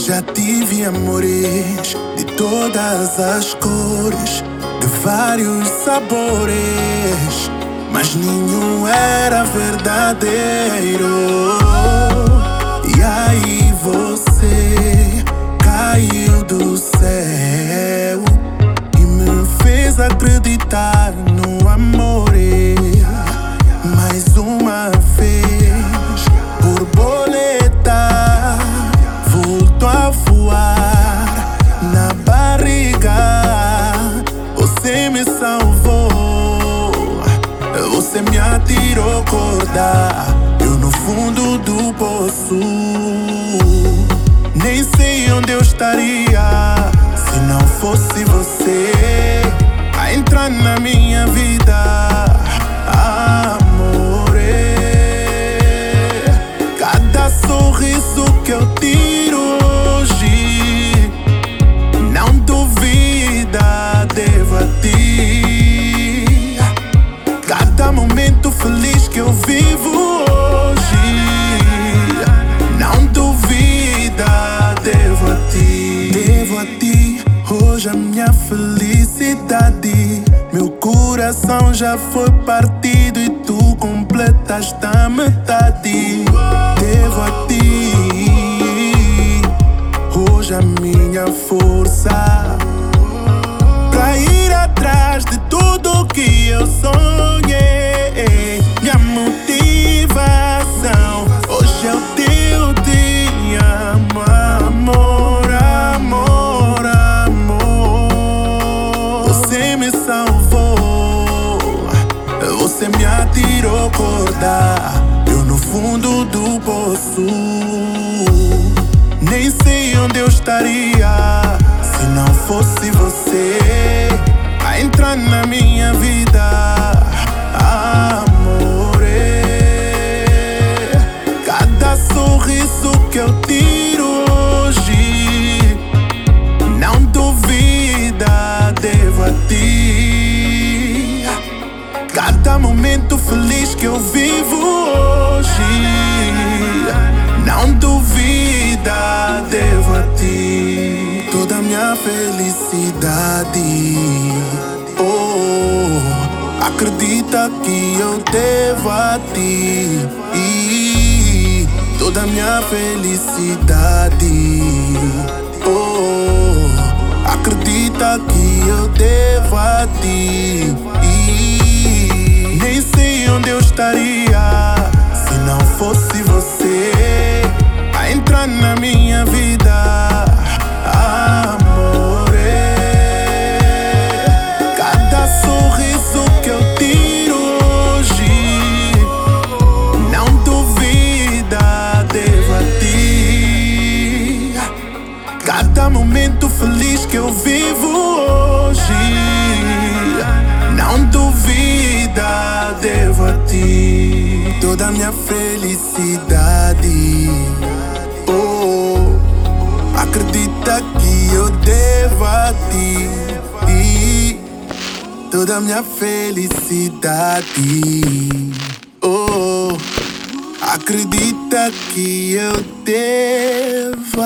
Já tive amores de todas as cores, de vários sabores, mas nenhum era verdadeiro. E aí você caiu do céu e me fez acreditar no amor. Mais uma vez, borboleta voltou a voar na barriga. Você me salvou, você me atirou corda, eu no fundo do poço. Nem sei onde eu estaria se não fosse você a entrar na minha vida. Cada sorriso que eu tiro hoje, não duvida, devo a ti. Cada momento feliz que eu vivo hoje, não duvida, devo a ti. Devo a ti hoje a minha felicidade. Meu coração já foi partido e tu completaste a metade. Devo a ti hoje a minha força pra ir atrás de tudo que eu sonhei. Minha motivação hoje é o teu dia, amor, amor, amor. Você me salvou, você me atirou corda, eu no fundo do poço. Nem sei onde eu estaria se não fosse você a entrar na minha vida. Amor, cada sorriso que eu tiro hoje, não duvida, devo a ti. Cada momento feliz que eu vivo hoje, não duvida, devo a ti. Toda minha felicidade, oh, acredita que eu devo a ti. Toda minha felicidade, oh, acredita que eu devo a ti. Nem sei onde eu estaria se não fosse você a entrar na minha vida. Amor, cada sorriso que eu tiro hoje, não duvida, devo a ti. Cada momento feliz que eu vivo hoje, não duvida, devo a ti. Toda minha felicidade, oh, acredita que eu devo a ti. Toda minha felicidade, oh, acredita que eu devo